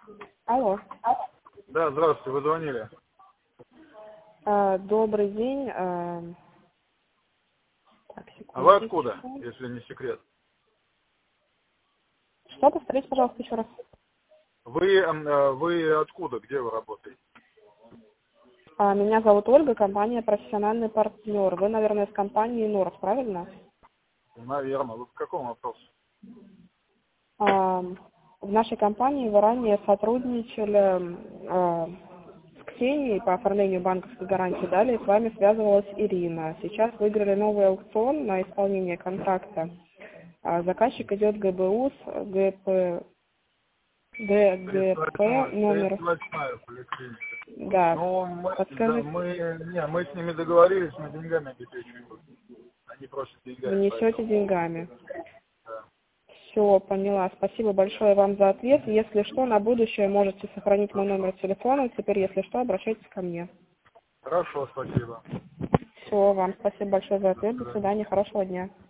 Алло. Да, здравствуйте, вы звонили. Добрый день. Так, А вы секундочку. откуда, если не секрет? Что, повторите, пожалуйста, еще раз. Вы откуда, где вы работаете? Меня зовут Ольга, компания «Профессиональный партнер». Вы, наверное, из компании «Норс», правильно? Наверное. Вы по какому вопросу? В нашей компании вы ранее сотрудничали с Ксенией по оформлению банковской гарантии. Далее с вами связывалась Ирина. Сейчас выиграли новый аукцион на исполнение контракта. Заказчик идет ГБУ с ДГП номер. 38-я поликлиника. Да. Ну, мы с ними договорились, мы деньгами обеспечиваем. Они просят Вы деньгами, несете поэтому. деньгами. Да. Все, поняла. Спасибо большое вам за ответ. Если что, на будущее можете сохранить мой номер телефона. Теперь, если что, обращайтесь ко мне. Хорошо, спасибо. Все, вам спасибо большое за До ответ. До свидания. свидания. Хорошего дня.